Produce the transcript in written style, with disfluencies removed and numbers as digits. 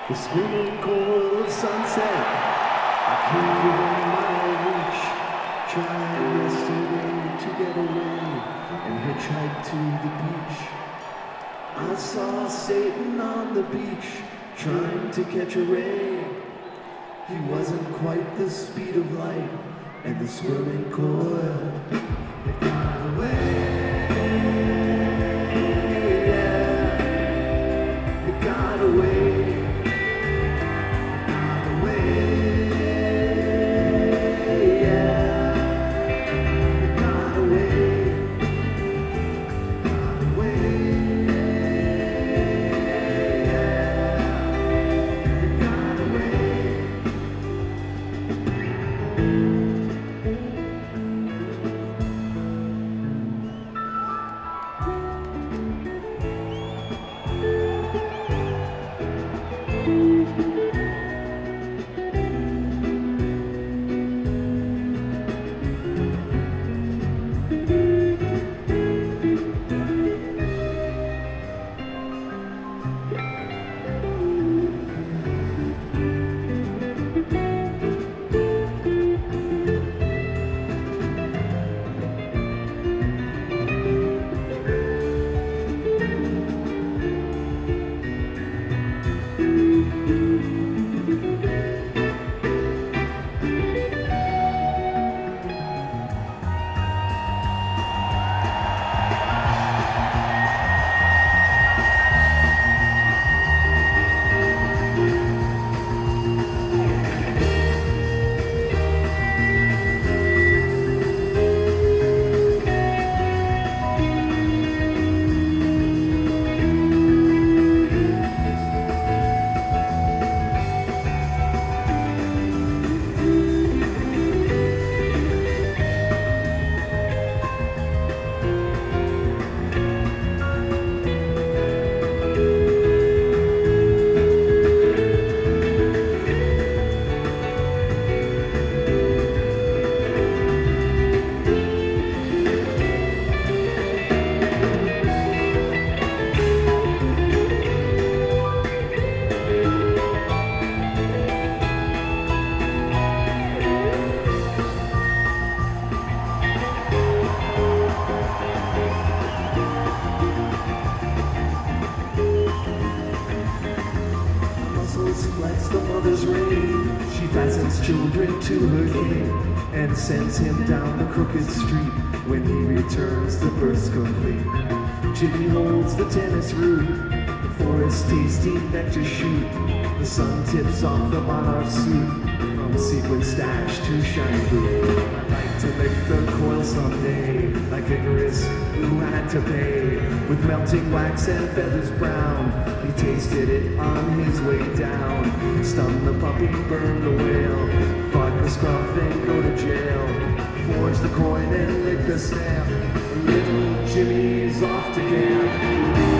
The screaming cold of sunset, I came within my reach, tried yesterday to get away and hitchhike to the beach. I saw Satan on the beach, trying to catch a ray. He wasn't quite the speed of light, and the swimming coil had got away. Yeah, it got away. Flex the mother's ring. She fastens children to her king and sends him down the crooked street. When he returns, the birth's complete. Jimmy holds the tennis root for his tasty neck to shoot. The sun tips off the monarch suit from sequin stash to shiny boot. I'd like to lick the coil someday, like Icarus who had to pay with melting wax and feathers brown. He tasted it on his way down. Stun the puppy, burn the whale, vodka scruff, then go to jail. Forge the coin and lick the stamp. Little Jimmy's off to camp.